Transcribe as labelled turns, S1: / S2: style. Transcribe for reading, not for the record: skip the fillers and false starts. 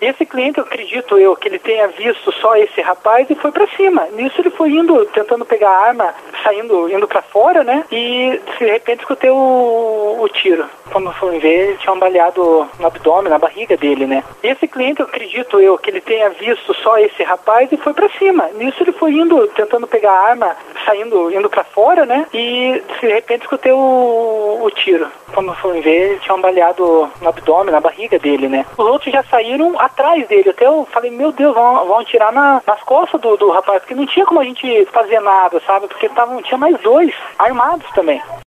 S1: Esse cliente, eu acredito eu, que ele tenha visto só esse rapaz e foi pra cima. Nisso ele foi indo, tentando pegar a arma, indo pra fora, né? E de repente escutei o tiro. Quando foi ver, ele tinha um baleado no abdômen, na barriga dele, né? Esse cliente, eu acredito eu, que ele tenha visto só esse rapaz e foi pra cima. Nisso ele foi indo, tentando pegar a arma, indo pra fora, né? E de repente escutei o tiro. Quando foi ver, ele tinha um baleado no abdômen, na barriga dele, né? Os outros já saíram atrás dele. Até eu falei, meu Deus, vão atirar nas costas do rapaz, porque não tinha como a gente fazer nada, sabe? Porque tinha mais dois armados também.